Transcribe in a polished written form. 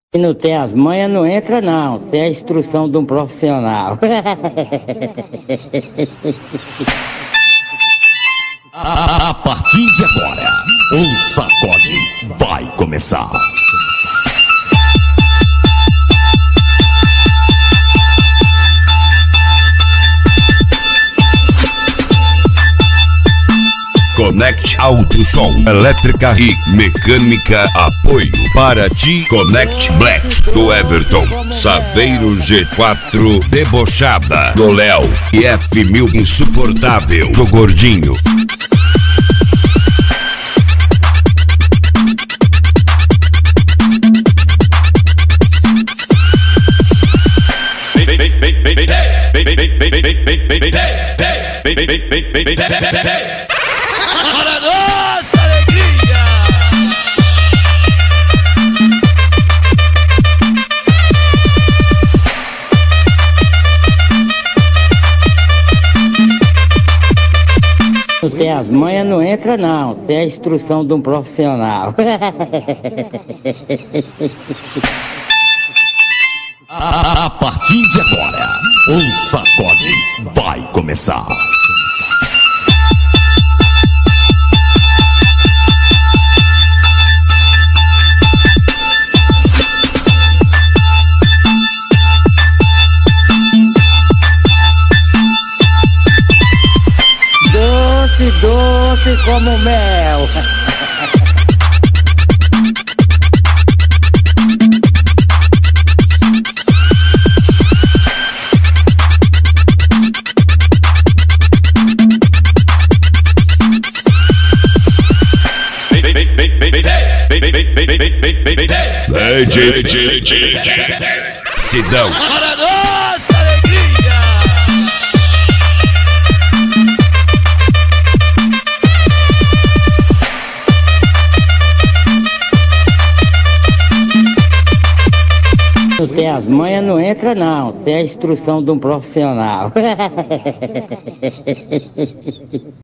Se não tem as manhas, não entra não. Se é a instrução de um profissional. A partir de agora, o sacode vai começar. Connect Auto Som, elétrica e mecânica, apoio para ti. Connect Black do Everton, Saveiro G4 debochada do Léo e F1000 insuportável do Gordinho. Para nossa alegria! Se não tem as manhas, não entra não. Se é a instrução de um profissional. A partir de agora, o sacode vai começar. Doce, doce como mel. Sidão. Para nossa alegria! Se não tem as manhas, não entra não. Se é a instrução de um profissional.